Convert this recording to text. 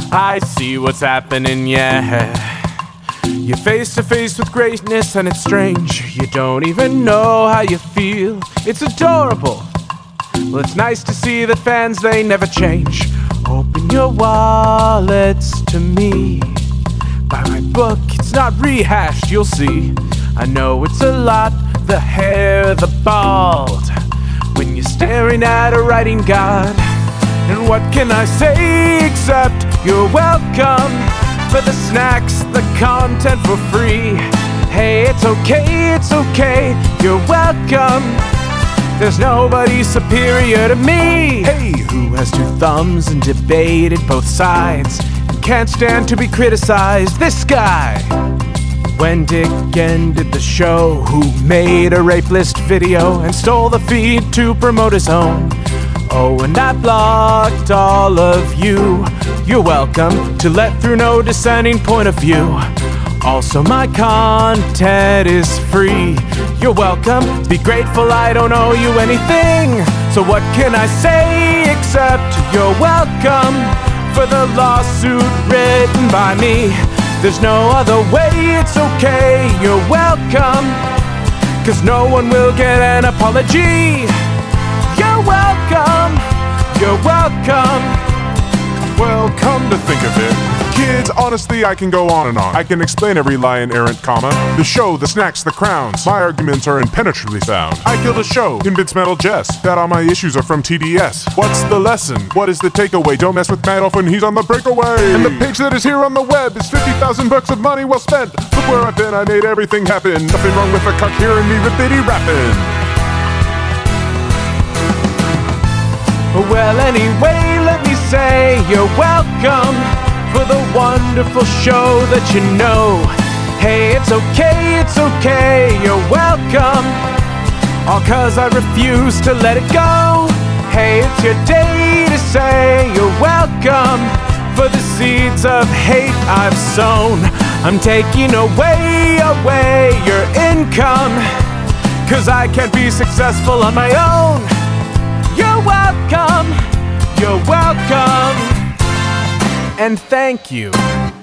I see what's happening, yeah. You're face to face with greatness and it's strange. You don't even know how you feel. It's adorable. Well, it's nice to see that fans, they never change. Open your wallets to me. Buy my book, it's not rehashed, you'll see. I know it's a lot, the hair, the bald, when you're staring at a writing god. And what can I say except you're welcome for the snacks, the content for free. Hey, it's okay, you're welcome. There's nobody superior to me. Hey, who has two thumbs and debated both sides and can't stand to be criticized? This guy. When Dick ended the show, who made a rape list video and stole the feed to promote his own. Oh, and I blocked all of you. You're welcome to let through no dissenting point of view. Also, my content is free. You're welcome, be grateful I don't owe you anything. So what can I say except you're welcome for the lawsuit written by me. There's no other way, it's okay, you're welcome, 'cause no one will get an apology. You're welcome, you're welcome. Well, come to think of it, kids, honestly, I can go on and on. I can explain every lie and errant comma. The show, the snacks, the crowns. My arguments are impenetrably sound. I killed a show, convinced Metal Jess that all my issues are from TDS. What's the lesson? What is the takeaway? Don't mess with Madoff when he's on the breakaway. And the page that is here on the web is 50,000 bucks of money well spent. Look where I've been, I made everything happen. Nothing wrong with a cuck hearing me rippity rapping. Well, anyway, let me say you're welcome for the wonderful show that you know. Hey, it's okay, you're welcome. All 'cause I refuse to let it go. Hey, it's your day to say you're welcome for the seeds of hate I've sown. I'm taking away your income, 'cause I can't be successful on my own. You're welcome, and thank you.